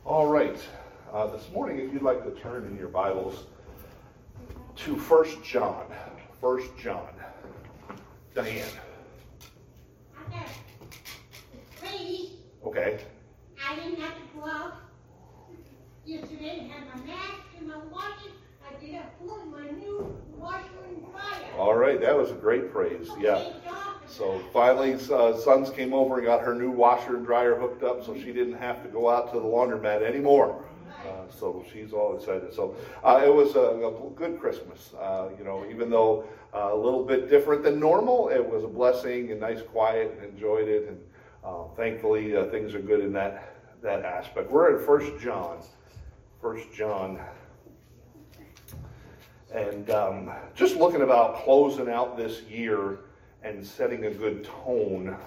All right. This morning, if you'd like to turn in your Bibles to 1 John. 1 John. Diane. I got praise. Okay. I didn't have to go out yesterday and have my mask and my watches. I did have full my new washer and dryer. All right. That was a great praise. Yeah. So finally, Sons came over and got her new washer and dryer hooked up so she didn't have to go out to the laundromat anymore. So she's all excited. So it was a good Christmas. Even though a little bit different than normal, it was a blessing and nice, quiet, and enjoyed it. And thankfully, things are good in that aspect. We're at 1 John. 1 John. And just looking about closing out this year and setting a good tone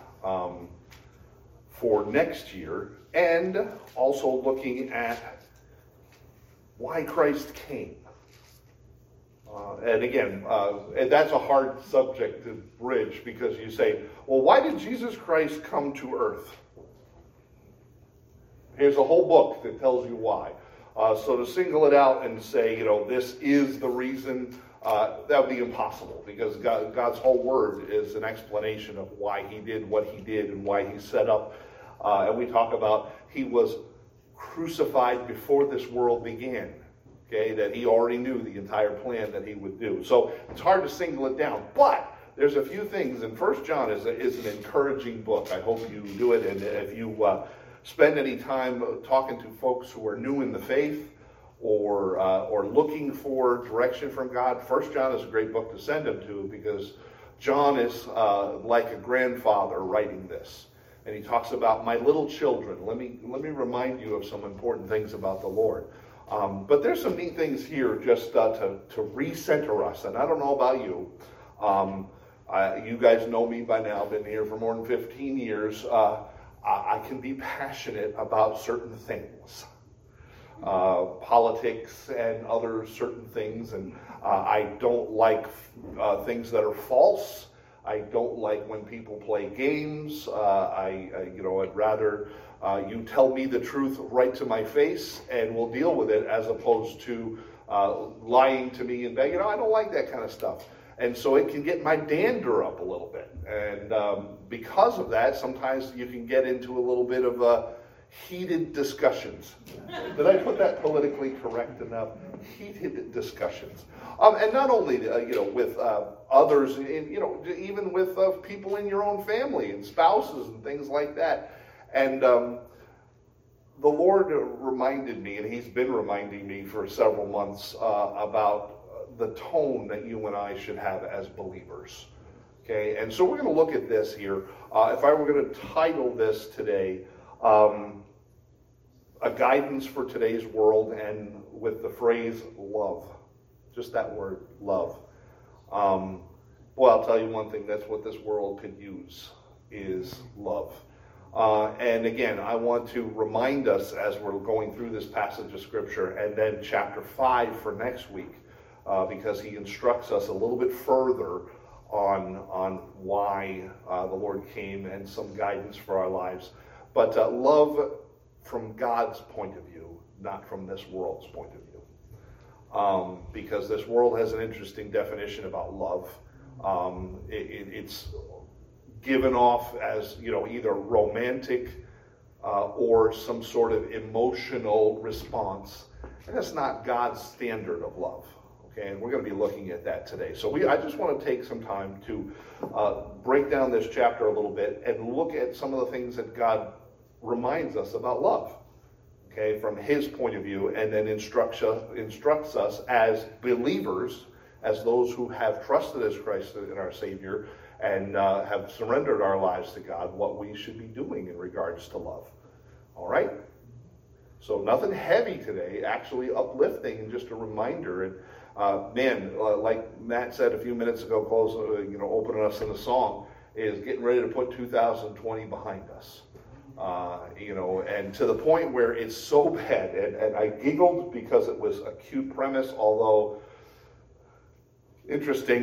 for next year, and also looking at why Christ came. And again, and that's a hard subject to bridge, because you say, well, why did Jesus Christ come to earth? Here's a whole book that tells you why. So to single it out and say, this is the reason, that would be impossible, because God's whole word is an explanation of why he did what he did and why he set up. And we talk about he was crucified before this world began. Okay, that he already knew the entire plan that he would do. So it's hard to single it down. But there's a few things, and 1 John is an encouraging book. I hope you do it. And if you spend any time talking to folks who are new in the faith or looking for direction from God, 1 John is a great book to send them to, because John is like a grandfather writing this. And he talks about my little children. Let me remind you of some important things about the Lord. But there's some neat things here just to recenter us. And I don't know about you. You guys know me by now. I've been here for more than 15 years. I can be passionate about certain things. Politics and other certain things. And I don't like things that are false. I don't like when people play games. I'd rather you tell me the truth right to my face, and we'll deal with it, as opposed to lying to me and begging. I don't like that kind of stuff. And so it can get my dander up a little bit. And because of that, sometimes you can get into a little bit of heated discussions. Did I put that politically correct enough? Heated discussions. And not only, with others, even with people in your own family and spouses and things like that. And the Lord reminded me, and he's been reminding me for several months, about the tone that you and I should have as believers. Okay, and so we're going to look at this here. If I were going to title this today, a guidance for today's world, and with the phrase love. Just that word, love. I'll tell you one thing, that's what this world could use, is love. And again, I want to remind us as we're going through this passage of Scripture, and then chapter 5 for next week, because he instructs us a little bit further on why the Lord came, and some guidance for our lives. But love from God's point of view, not from this world's point of view. Because this world has an interesting definition about love. It's given off as, either romantic or some sort of emotional response. And that's not God's standard of love. Okay, and we're going to be looking at that today. So I just want to take some time to break down this chapter a little bit and look at some of the things that God reminds us about love, okay, from his point of view, and then instructs us as believers, as those who have trusted as Christ and our Savior, and have surrendered our lives to God, what we should be doing in regards to love. All right? So nothing heavy today, actually uplifting, and just a reminder. And like Matt said a few minutes ago, opening us in a song, is getting ready to put 2020 behind us. And to the point where it's so bad, and I giggled because it was a cute premise, although interesting.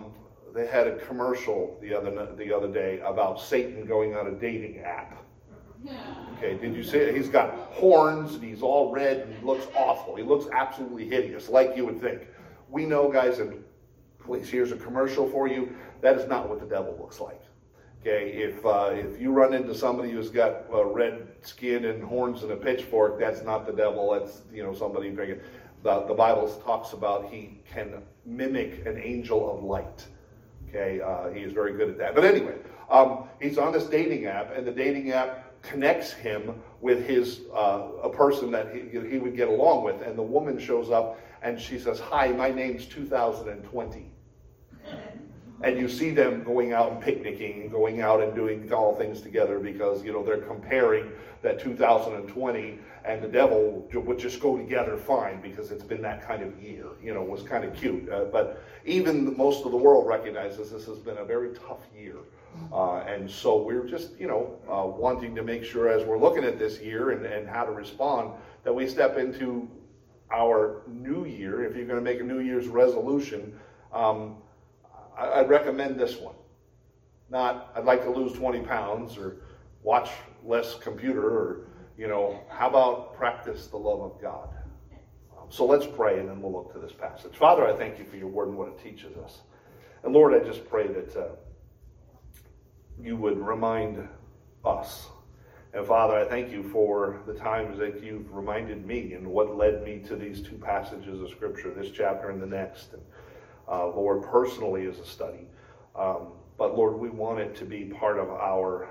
They had a commercial the other day about Satan going on a dating app. Okay, did you see it? He's got horns and he's all red and he looks awful. He looks absolutely hideous, like you would think. We know, guys, and please, here's a commercial for you. That is not what the devil looks like. Okay, if you run into somebody who's got red skin and horns and a pitchfork, that's not the devil. That's somebody big. The Bible talks about he can mimic an angel of light. Okay, he is very good at that. But anyway, he's on this dating app, and the dating app connects him with a person that he would get along with. And the woman shows up, and she says, "Hi, my name's 2020." And you see them going out and picnicking and going out and doing all things together because, they're comparing that 2020 and the devil would just go together fine because it's been that kind of year. It was kind of cute. But even most of the world recognizes this has been a very tough year. And so we're just, wanting to make sure as we're looking at this year and how to respond, that we step into our new year. If you're going to make a New Year's resolution, I'd recommend this one. Not, I'd like to lose 20 pounds or watch less computer or, how about practice the love of God? So let's pray and then we'll look to this passage. Father, I thank you for your word and what it teaches us. And Lord, I just pray that you would remind us. And Father, I thank you for the times that you've reminded me and what led me to these two passages of Scripture, this chapter and the next. And Lord, personally as a study. But Lord, we want it to be part of our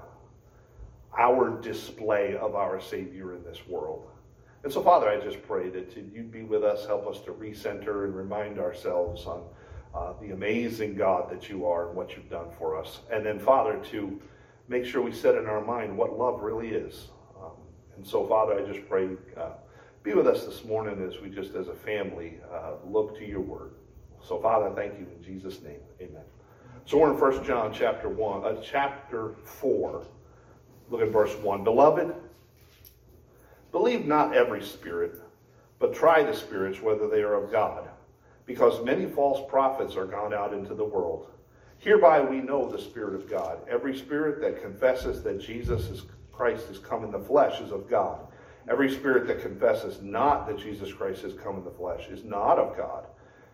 display of our Savior in this world. And so, Father, I just pray that you'd be with us, help us to recenter and remind ourselves on the amazing God that you are and what you've done for us. And then, Father, to make sure we set in our mind what love really is. And so, Father, I just pray, be with us this morning as we just as a family look to your word. So, Father, thank you in Jesus' name. Amen. So we're in 1 John chapter 4. Look at verse 1. Beloved, believe not every spirit, but try the spirits whether they are of God, because many false prophets are gone out into the world. Hereby we know the Spirit of God. Every spirit that confesses that Jesus Christ is come in the flesh is of God. Every spirit that confesses not that Jesus Christ is come in the flesh is not of God.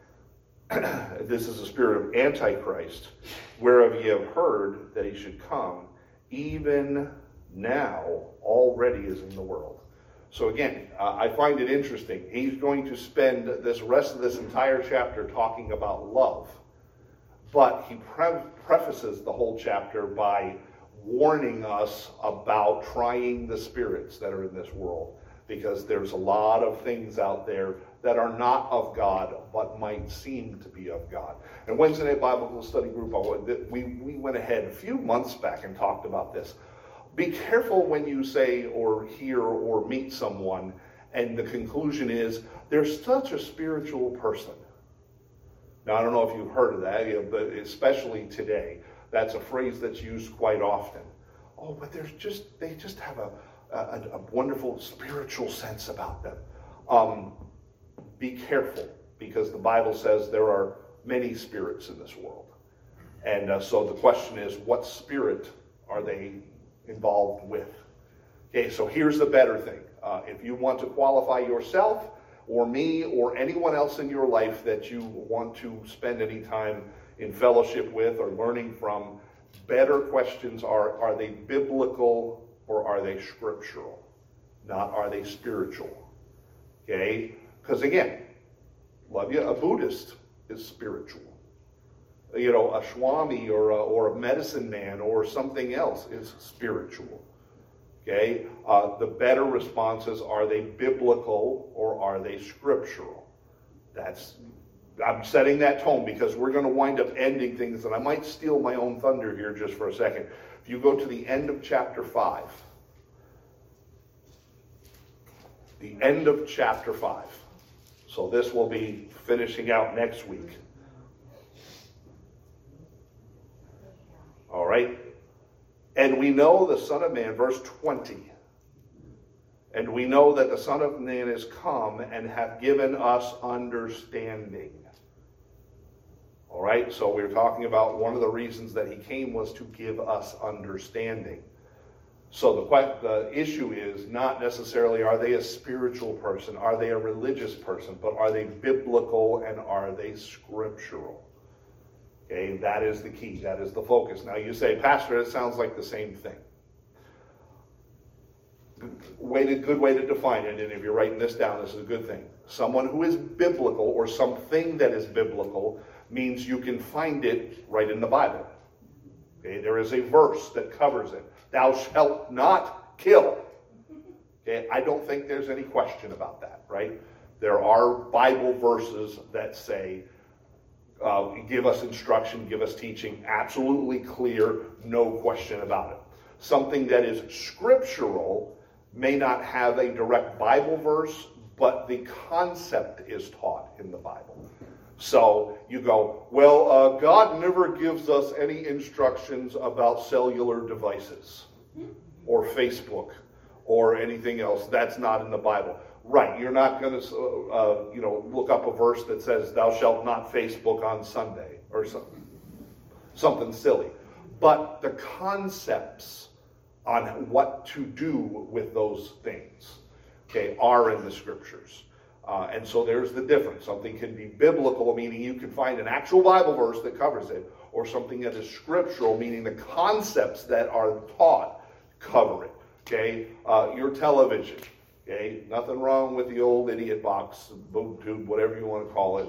This is the spirit of Antichrist, whereof ye have heard that he should come, even now already is in the world. So again, I find it interesting. He's going to spend this rest of this entire chapter talking about love, but he prefaces the whole chapter by warning us about trying the spirits that are in this world, because there's a lot of things out there that are not of God, but might seem to be of God. And Wednesday Night Bible Study Group, we went ahead a few months back and talked about this. Be careful when you say or hear or meet someone, and the conclusion is, they're such a spiritual person. Now, I don't know if you've heard of that, but especially today, that's a phrase that's used quite often. Oh, but they just have a wonderful spiritual sense about them. Be careful, because the Bible says there are many spirits in this world. And so the question is, what spirit are they involved with? Okay, so here's the better thing. If you want to qualify yourself or me or anyone else in your life that you want to spend any time in fellowship with or learning from, better questions are they biblical or are they scriptural? Not are they spiritual? Okay? Because again, love you, a Buddhist is spiritual. A Swami or a medicine man or something else is spiritual. Okay? The better response is, are they biblical or are they scriptural? I'm setting that tone because we're going to wind up ending things, and I might steal my own thunder here just for a second. If you go to the end of chapter 5, the end of chapter 5. So this will be finishing out next week. All right. And we know the Son of Man, verse 20. And we know that the Son of Man is come and hath given us understanding. All right. So we're talking about one of the reasons that he came was to give us understanding. So the issue is not necessarily are they a spiritual person, are they a religious person, but are they biblical and are they scriptural? Okay, that is the key. That is the focus. Now you say, Pastor, it sounds like the same thing. Good way to define it, and if you're writing this down, this is a good thing. Someone who is biblical or something that is biblical means you can find it right in the Bible. Okay, there is a verse that covers it. Thou shalt not kill. Okay, I don't think there's any question about that, right? There are Bible verses that say, give us instruction, give us teaching, absolutely clear, no question about it. Something that is scriptural may not have a direct Bible verse, but the concept is taught in the Bible. So you go, well, God never gives us any instructions about cellular devices or Facebook or anything else. That's not in the Bible. Right, you're not going to look up a verse that says, thou shalt not Facebook on Sunday or something silly. But the concepts on what to do with those things, okay, are in the scriptures. And so there's the difference. Something can be biblical, meaning you can find an actual Bible verse that covers it, or something that is scriptural, meaning the concepts that are taught cover it. Okay, your television. Okay, nothing wrong with the old idiot box, boob tube, whatever you want to call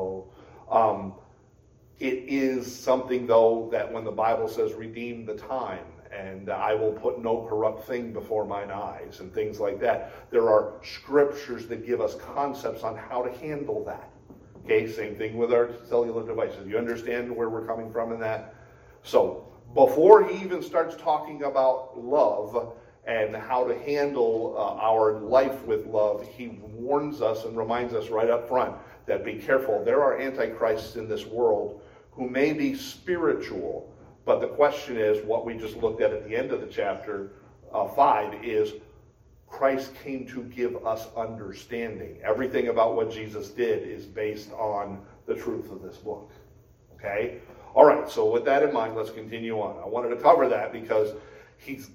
it. It is something, though, that when the Bible says redeem the time, and I will put no corrupt thing before mine eyes, and things like that, there are scriptures that give us concepts on how to handle that. Okay, same thing with our cellular devices. You understand where we're coming from in that? So before he even starts talking about love and how to handle our life with love, he warns us and reminds us right up front that be careful. There are antichrists in this world who may be spiritual, but the question is, what we just looked at the end of the chapter 5 is Christ came to give us understanding. Everything about what Jesus did is based on the truth of this book. Okay? All right, so with that in mind, let's continue on. I wanted to cover that because he's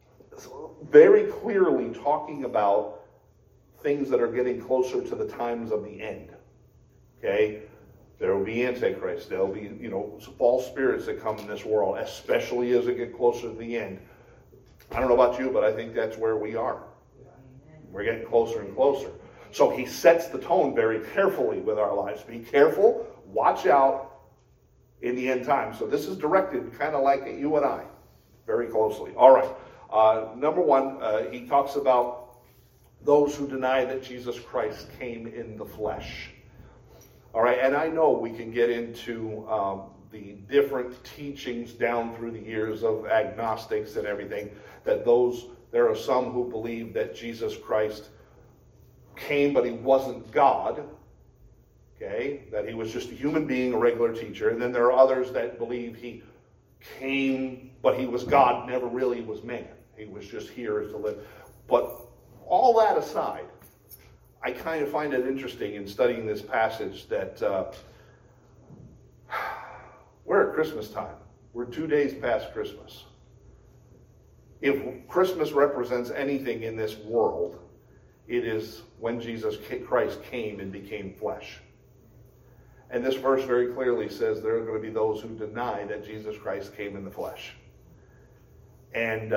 very clearly talking about things that are getting closer to the times of the end. Okay? There will be antichrists. There will be, false spirits that come in this world, especially as it gets closer to the end. I don't know about you, but I think that's where we are. We're getting closer and closer. So he sets the tone very carefully with our lives. Be careful. Watch out in the end time. So this is directed kind of like you and I, very closely. All right. Number one, he talks about those who deny that Jesus Christ came in the flesh. All right, and I know we can get into the different teachings down through the years of agnostics and everything, that there are some who believe that Jesus Christ came, but he wasn't God, okay, that he was just a human being, a regular teacher, and then there are others that believe he came, but he was God, never really was man. He was just here to live. But all that aside, I kind of find it interesting in studying this passage that we're at Christmas time. We're 2 days past Christmas. If Christmas represents anything in this world, it is when Jesus Christ came and became flesh. And this verse very clearly says there are going to be those who deny that Jesus Christ came in the flesh. And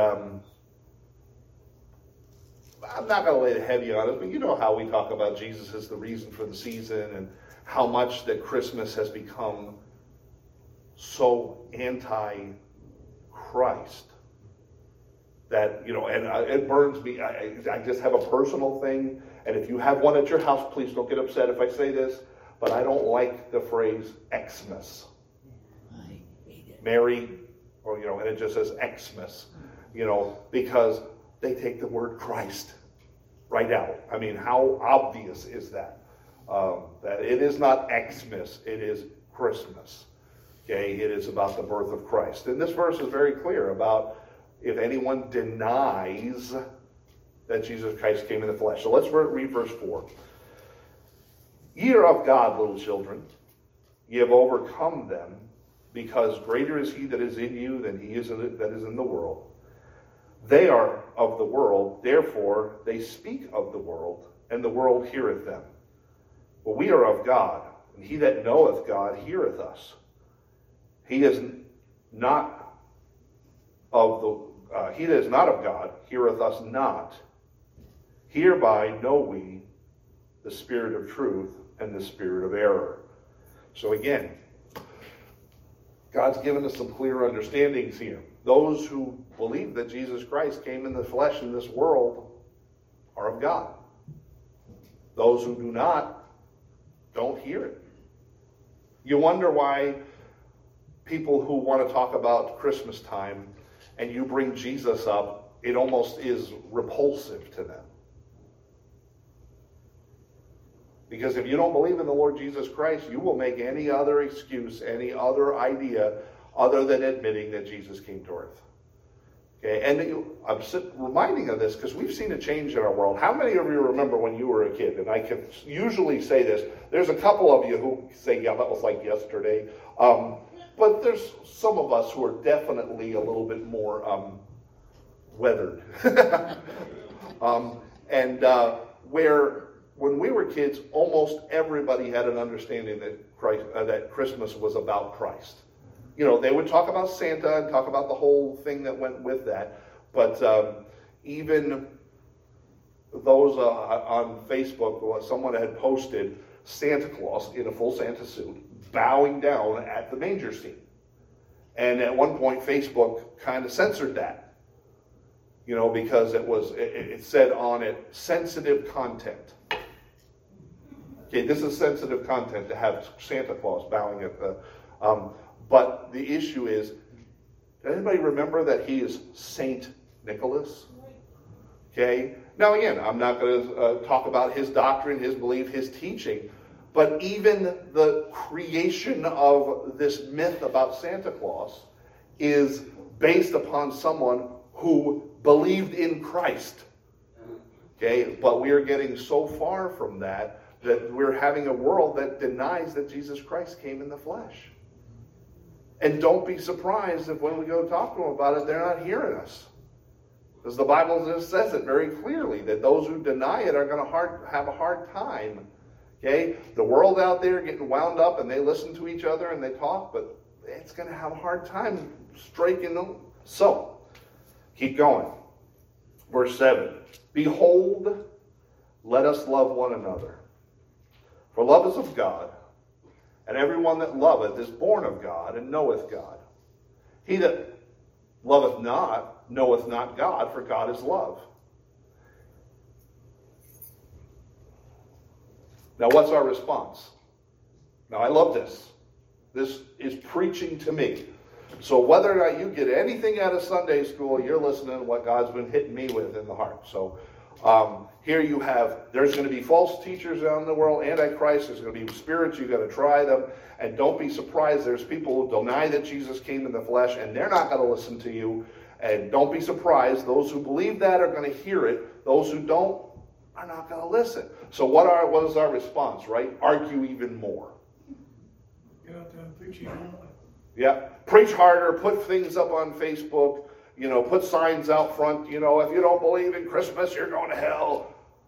I'm not going to lay the heavy on it, but you know how we talk about Jesus as the reason for the season and how much that Christmas has become so anti-Christ that, and it burns me. I just have a personal thing, and if you have one at your house, please don't get upset if I say this, but I don't like the phrase Xmas. I hate it. Mary, and it just says Xmas, because they take the word Christ right out. I mean, how obvious is that? That it is not Xmas, it is Christmas. Okay, it is about the birth of Christ. And this verse is very clear about if anyone denies that Jesus Christ came in the flesh. So let's read verse 4. Ye are of God, little children. Ye have overcome them, because greater is he that is in you than he is that is in the world. They are of the world, therefore they speak of the world, and the world heareth them. But we are of God, and he that knoweth God heareth us. He is not of God heareth us not. Hereby know we the spirit of truth and the spirit of error. So again, God's given us some clear understandings here. Those who believe that Jesus Christ came in the flesh in this world are of God. Those who do not, don't hear it. You wonder why people who want to talk about Christmas time and you bring Jesus up, it almost is repulsive to them. Because if you don't believe in the Lord Jesus Christ, you will make any other excuse, any other idea, other than admitting that Jesus came to earth. Okay, and I'm reminding of this because we've seen a change in our world. How many of you remember when you were a kid? And I can usually say this. There's a couple of you who say, yeah, that was like yesterday. But there's some of us who are definitely a little bit more weathered. Where when we were kids, almost everybody had an understanding that that Christmas was about Christ. You know, they would talk about Santa and talk about the whole thing that went with that. But even those on Facebook, someone had posted Santa Claus in a full Santa suit bowing down at the manger scene. And at one point, Facebook kind of censored that. You know, because it said on it, sensitive content. Okay, this is sensitive content to have Santa Claus bowing at the... but the issue is, does anybody remember that he is Saint Nicholas? Okay, now again, I'm not going to talk about his doctrine, his belief, his teaching, but even the creation of this myth about Santa Claus is based upon someone who believed in Christ. Okay, but we are getting so far from that we're having a world that denies that Jesus Christ came in the flesh. And don't be surprised if when we go talk to them about it, they're not hearing us. Because the Bible just says it very clearly, that those who deny it are going to have a hard time. Okay? The world out there getting wound up and they listen to each other and they talk, but it's going to have a hard time striking them. So, keep going. Verse 7. Behold, let us love one another. For love is of God, and everyone that loveth is born of God and knoweth God. He that loveth not knoweth not God, for God is love. Now, what's our response? Now, I love this. This is preaching to me. So whether or not you get anything out of Sunday school, you're listening to what God's been hitting me with in the heart. So here you have, there's going to be false teachers out in the world, Antichrist, there's going to be spirits, you've got to try them, and don't be surprised, there's people who deny that Jesus came in the flesh, and they're not going to listen to you, and don't be surprised, those who believe that are going to hear it, those who don't are not going to listen. So what is our response, right? Argue even more. Get out there and preach it. Yeah, preach harder, put things up on Facebook, you know, put signs out front, you know, if you don't believe in Christmas, you're going to hell.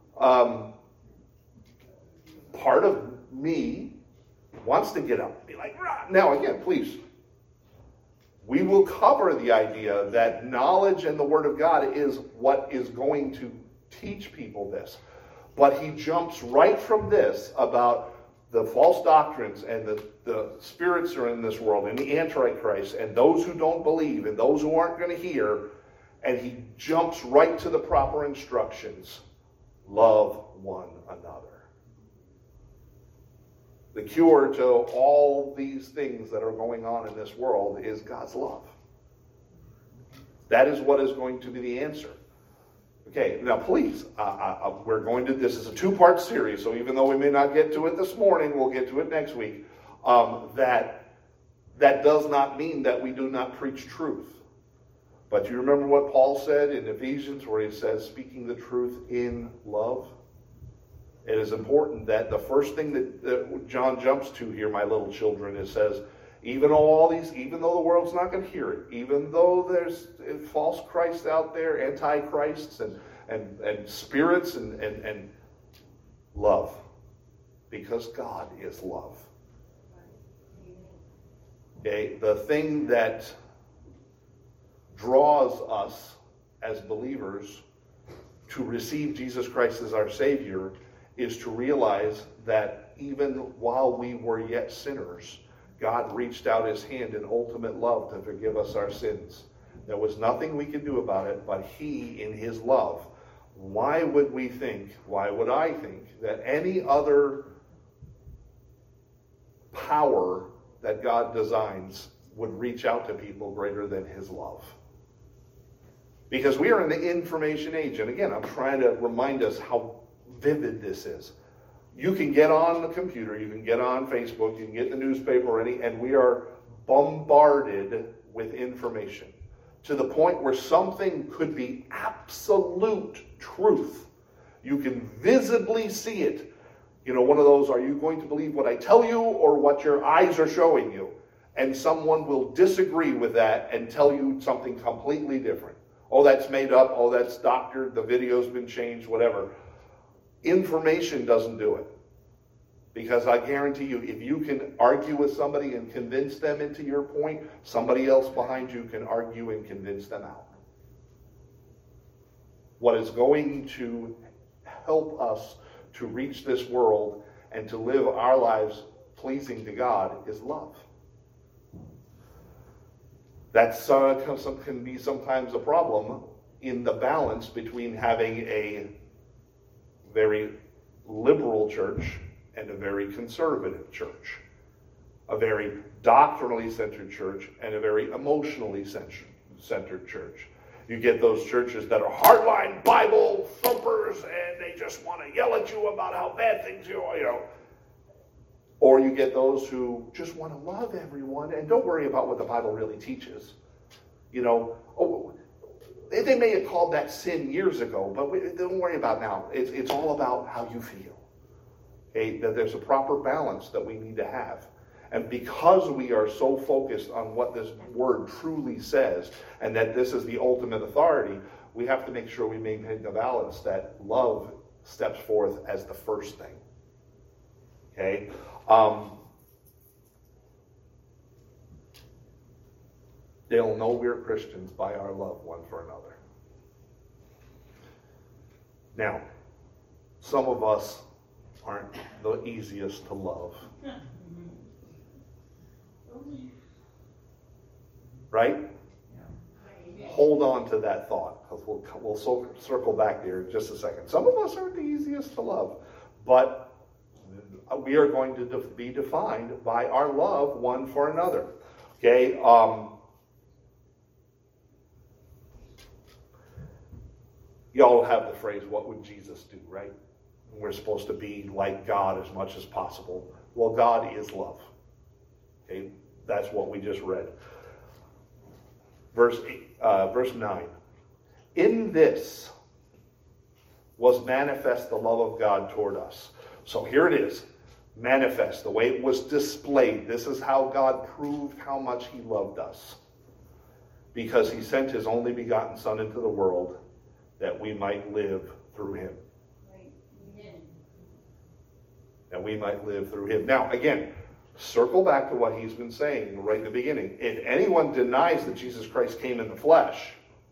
Part of me wants to get up and be like, rah. Now again, please, we will cover the idea that knowledge and the Word of God is what is going to teach people this. But he jumps right from this about the false doctrines and the spirits are in this world and the Antichrist and those who don't believe and those who aren't going to hear, and he jumps right to the proper instructions. Love one another. The cure to all these things that are going on in this world is God's love. That is what is going to be the answer. Okay, now please, we're going to, this is a 2-part series, so even though we may not get to it this morning, we'll get to it next week. That does not mean that we do not preach truth. But you remember what Paul said in Ephesians, where he says, speaking the truth in love? It is important that the first thing that John jumps to here, my little children, it says, Even though the world's not going to hear it, even though there's false Christs out there, antichrists and spirits and love, because God is love. Okay, the thing that draws us as believers to receive Jesus Christ as our Savior is to realize that even while we were yet sinners, God reached out his hand in ultimate love to forgive us our sins. There was nothing we could do about it, but he, in his love, why would I think that any other power that God designs would reach out to people greater than his love? Because we are in the information age. And again, I'm trying to remind us how vivid this is. You can get on the computer, you can get on Facebook, you can get the newspaper already, and we are bombarded with information to the point where something could be absolute truth. You can visibly see it. You know, one of those, are you going to believe what I tell you or what your eyes are showing you? And someone will disagree with that and tell you something completely different. Oh, that's made up. Oh, that's doctored. The video's been changed, whatever. Information doesn't do it. Because I guarantee you, if you can argue with somebody and convince them into your point, somebody else behind you can argue and convince them out. What is going to help us to reach this world and to live our lives pleasing to God is love. That's can be sometimes a problem in the balance between having a very liberal church and a very conservative church, a very doctrinally centered church and a very emotionally centered church. You get those churches that are hardline Bible thumpers and they just want to yell at you about how bad things are, you know. Or you get those who just want to love everyone and don't worry about what the Bible really teaches. You know, they may have called that sin years ago, but don't worry about now. It's all about how you feel. Okay? That there's a proper balance that we need to have. And because we are so focused on what this word truly says, and that this is the ultimate authority, we have to make sure we maintain the balance that love steps forth as the first thing. Okay? They'll know we're Christians by our love one for another. Now, some of us aren't the easiest to love. Right? Hold on to that thought, because we'll circle back there in just a second. Some of us aren't the easiest to love, but we are going to be defined by our love one for another. Okay? Y'all have the phrase, what would Jesus do, right? We're supposed to be like God as much as possible. Well, God is love. Okay? That's what we just read. Verse 9. In this was manifest the love of God toward us. So here it is. Manifest, the way it was displayed. This is how God proved how much he loved us. Because he sent his only begotten Son into the world that we might live through him. Right. Amen. That we might live through him. Now, again, circle back to what he's been saying right in the beginning. If anyone denies that Jesus Christ came in the flesh,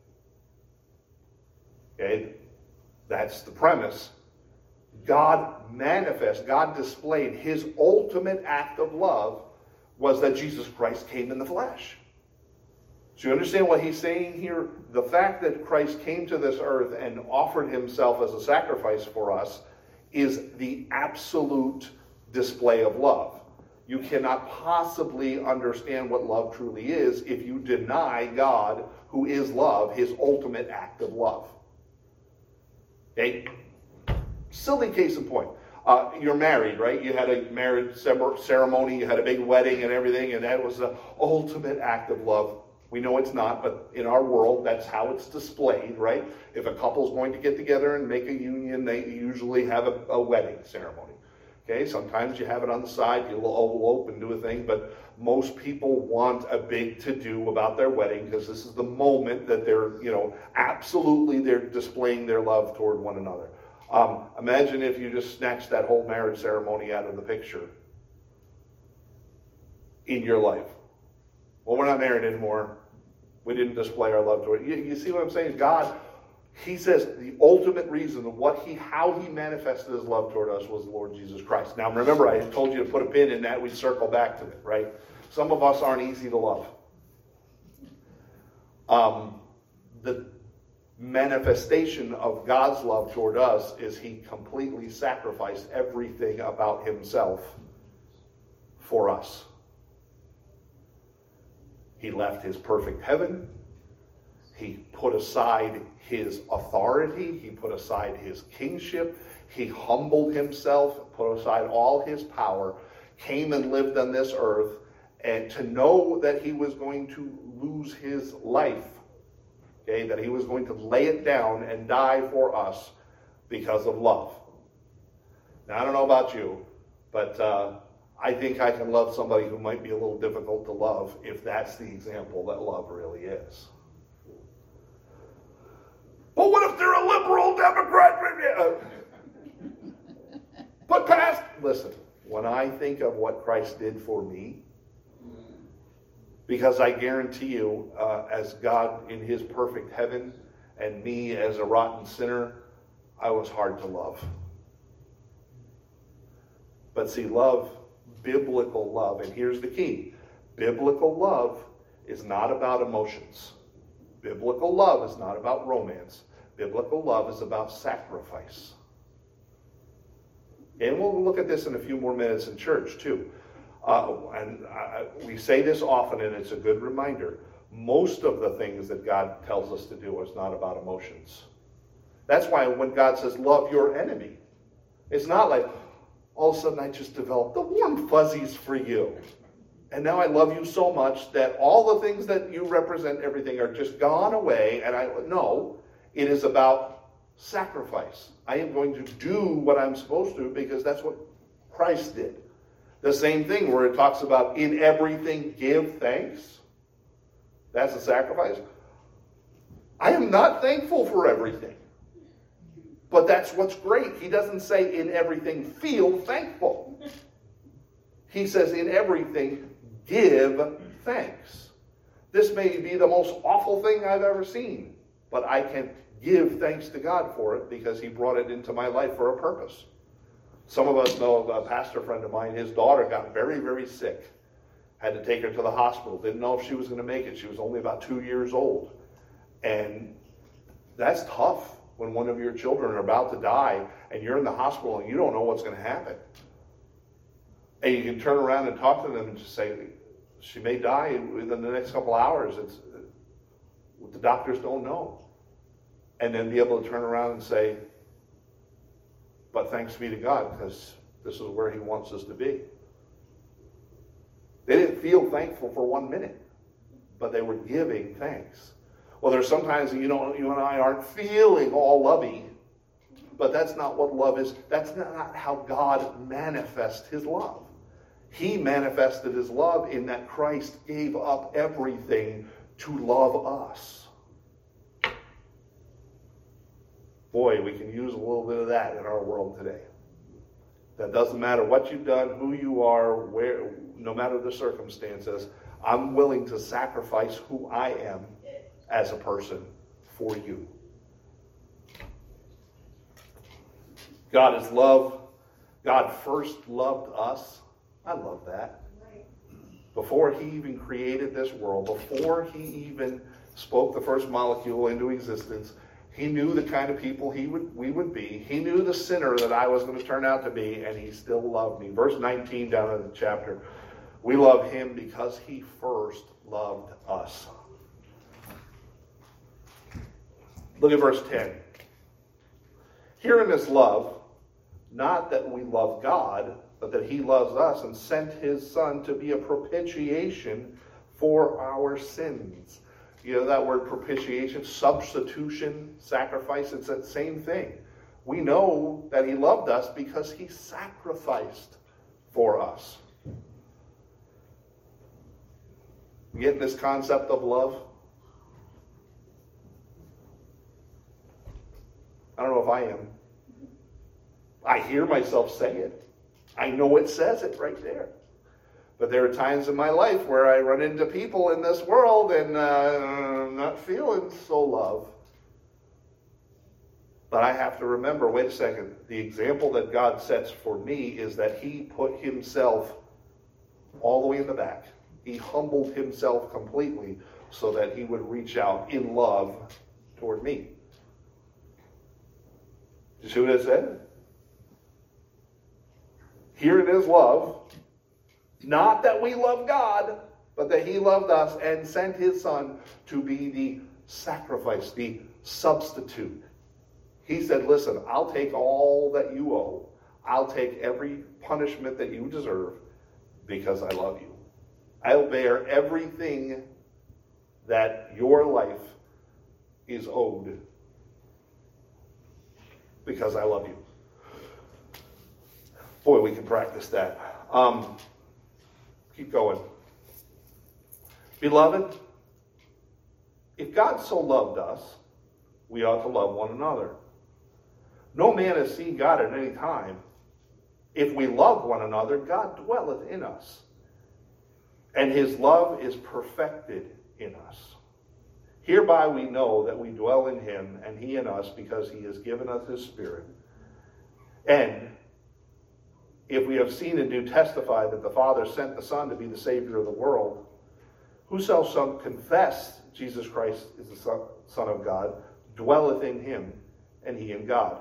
okay, that's the premise. God displayed his ultimate act of love was that Jesus Christ came in the flesh. So you understand what he's saying here? The fact that Christ came to this earth and offered himself as a sacrifice for us is the absolute display of love. You cannot possibly understand what love truly is if you deny God, who is love, his ultimate act of love. Okay? Silly case in point. You're married, right? You had a marriage ceremony, you had a big wedding and everything, and that was the ultimate act of love. We know it's not, but in our world, that's how it's displayed, right? If a couple's going to get together and make a union, they usually have a wedding ceremony. Okay, sometimes you have it on the side, you elope and do a thing, but most people want a big to-do about their wedding because this is the moment that they're, absolutely they're displaying their love toward one another. Imagine if you just snatched that whole marriage ceremony out of the picture in your life. Well, we're not married anymore. We didn't display our love toward you see what I'm saying? God, he says the ultimate reason of how he manifested his love toward us was the Lord Jesus Christ. Now remember, I told you to put a pin in that. We'd circle back to it, right? Some of us aren't easy to love. The manifestation of God's love toward us is he completely sacrificed everything about himself for us. He left his perfect heaven. He put aside his authority. He put aside his kingship. He humbled himself, put aside all his power, came and lived on this earth, and to know that he was going to lose his life, okay, that he was going to lay it down and die for us because of love. Now, I don't know about you, but I think I can love somebody who might be a little difficult to love if that's the example that love really is. But what if they're a liberal Democrat? Listen, when I think of what Christ did for me, because I guarantee you, as God in his perfect heaven and me as a rotten sinner, I was hard to love. But see, love, biblical love, and here's the key. Biblical love is not about emotions. Biblical love is not about romance. Biblical love is about sacrifice. And we'll look at this in a few more minutes in church too. We say this often, and it's a good reminder. Most of the things that God tells us to do is not about emotions. That's why when God says, love your enemy, it's not like, all of a sudden I just developed the warm fuzzies for you. And now I love you so much that all the things that you represent, everything, are just gone away. And no, it is about sacrifice. I am going to do what I'm supposed to because that's what Christ did. The same thing where it talks about in everything give thanks. That's a sacrifice. I am not thankful for everything. But that's what's great. He doesn't say in everything feel thankful. He says in everything give thanks. This may be the most awful thing I've ever seen, but I can give thanks to God for it because he brought it into my life for a purpose. Some of us know of a pastor friend of mine, his daughter got very, very sick. Had to take her to the hospital. Didn't know if she was going to make it. She was only about 2 years old. And that's tough when one of your children are about to die and you're in the hospital and you don't know what's going to happen. And you can turn around and talk to them and just say, she may die within the next couple hours. The doctors don't know. And then be able to turn around and say, but thanks be to God because this is where he wants us to be. They didn't feel thankful for 1 minute, but they were giving thanks. Well, there's sometimes, you and I aren't feeling all lovey, but that's not what love is. That's not how God manifests his love. He manifested his love in that Christ gave up everything to love us. Boy, we can use a little bit of that in our world today. That doesn't matter what you've done, who you are, where, no matter the circumstances, I'm willing to sacrifice who I am as a person for you. God is love. God first loved us. I love that. Before he even created this world, before he even spoke the first molecule into existence, he knew the kind of people we would be. He knew the sinner that I was going to turn out to be, and he still loved me. Verse 19 down in the chapter. We love him because he first loved us. Look at verse 10. Herein is love, not that we love God, but that he loves us and sent his Son to be a propitiation for our sins. You know that word propitiation, substitution, sacrifice, it's that same thing. We know that he loved us because he sacrificed for us. You get this concept of love? I don't know if I am. I hear myself say it. I know it says it right there. But there are times in my life where I run into people in this world and I'm not feeling so loved. But I have to remember, wait a second, the example that God sets for me is that he put himself all the way in the back. He humbled himself completely so that he would reach out in love toward me. You see what it said? Here it is love. Not that we love God, but that he loved us and sent his son to be the sacrifice, the substitute. He said, listen, I'll take all that you owe. I'll take every punishment that you deserve because I love you. I'll bear everything that your life is owed because I love you. Boy, we can practice that. Keep going. Beloved, if God so loved us, we ought to love one another. No man has seen God at any time. If we love one another, God dwelleth in us, and his love is perfected in us. Hereby we know that we dwell in him, and he in us, because he has given us his Spirit. And if we have seen and do testify that the Father sent the Son to be the Savior of the world, whoso confess Jesus Christ is the Son of God, dwelleth in him, and he in God.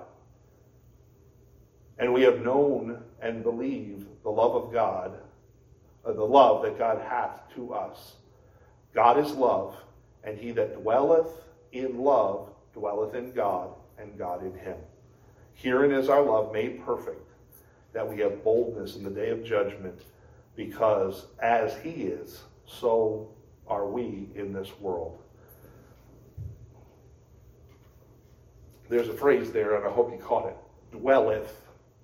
And we have known and believed the love of God, the love that God hath to us. God is love, and he that dwelleth in love dwelleth in God, and God in him. Herein is our love made perfect, that we have boldness in the day of judgment, because as he is, so are we in this world. There's a phrase there, and I hope you caught it. Dwelleth.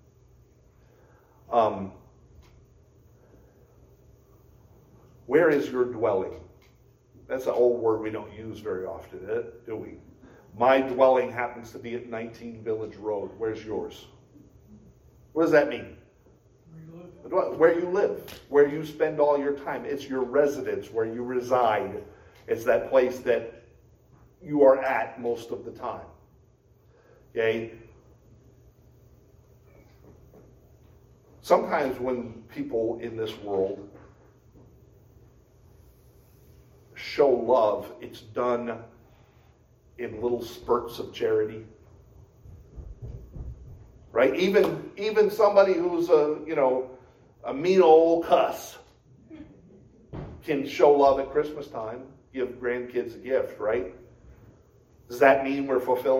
Where is your dwelling? That's an old word we don't use very often, do we? My dwelling happens to be at 19 Village Road. Where's yours? What does that mean? Where you live, where you spend all your time. It's your residence, where you reside. It's that place that you are at most of the time. Okay? Sometimes when people in this world show love, it's done in little spurts of charity. Right? Even somebody who's a mean old cuss can show love at Christmas time, give grandkids a gift, right? Does that mean we're fulfilling